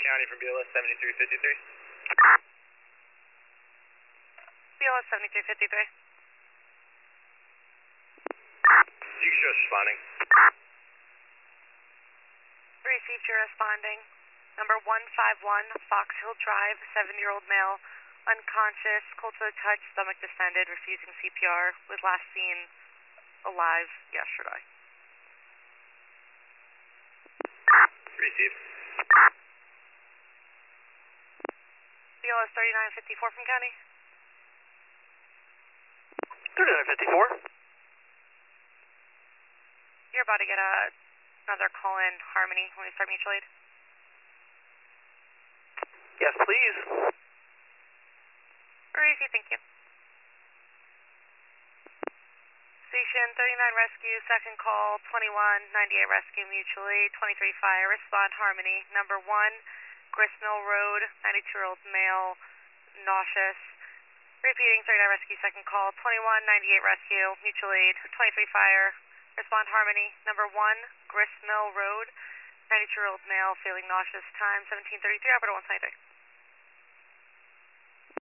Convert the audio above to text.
County from BLS 7353. BLS 7353. You can show us responding. Received, you're responding. Number 151, Fox Hill Drive, 7-year-old male, unconscious, cold to the touch, stomach distended, refusing CPR, was last seen alive yesterday. Received. BLS 3954 from County. 3954. You're about to get another call in, Harmony, when we start mutual aid. Yes, please. Easy, thank you. Station 39 Rescue, second call, 2198 Rescue, mutual aid, 23 fire, respond Harmony. Number 1, Gristmill Road, 92-year-old male, nauseous. Repeating, 39 Rescue, second call, 2198 Rescue, mutual aid, 23 fire, respond Harmony. Number 1, Gristmill Road, 92-year-old male, feeling nauseous, time 17:33, operator 123.